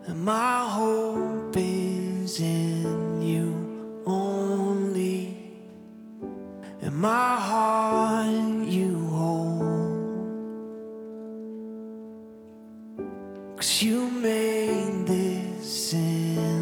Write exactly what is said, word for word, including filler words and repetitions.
And my hope is in you only, and my heart you hold. 'Cause you made this sin